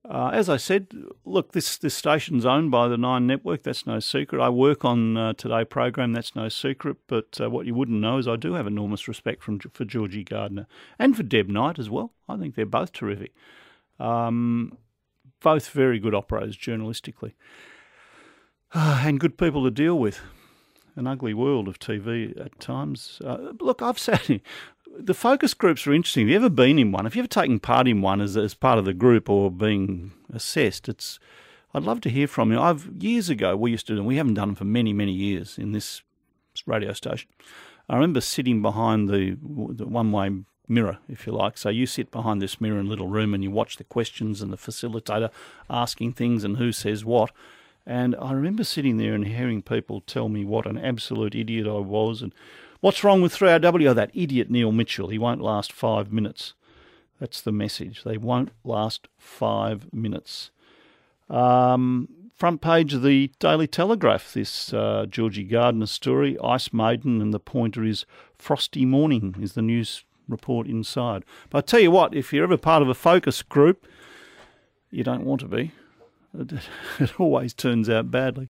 As I said, look, this station's owned by the Nine Network. That's no secret. I work on Today program. That's no secret. But what you wouldn't know is I do have enormous respect for Georgie Gardner and for Deb Knight as well. I think they're both terrific. Both very good operators journalistically. And good people to deal with. An ugly world of TV at times. Look, I've sat... The focus groups are interesting. Have you ever been in one? Have you ever taken part in one as part of the group or being assessed? I'd love to hear from you. Years ago, we used to do them. We haven't done them for many, many years in this radio station. I remember sitting behind the one-way mirror, if you like. So you sit behind this mirror in a little room and you watch the questions and the facilitator asking things and who says what. And I remember sitting there and hearing people tell me what an absolute idiot I was and what's wrong with 3RW? Oh, that idiot Neil Mitchell. He won't last 5 minutes. That's the message. They won't last 5 minutes. Front page of the Daily Telegraph, this Georgie Gardner story, Ice Maiden, and the pointer is Frosty Morning is the news report inside. But I tell you what, if you're ever part of a focus group, you don't want to be. It always turns out badly.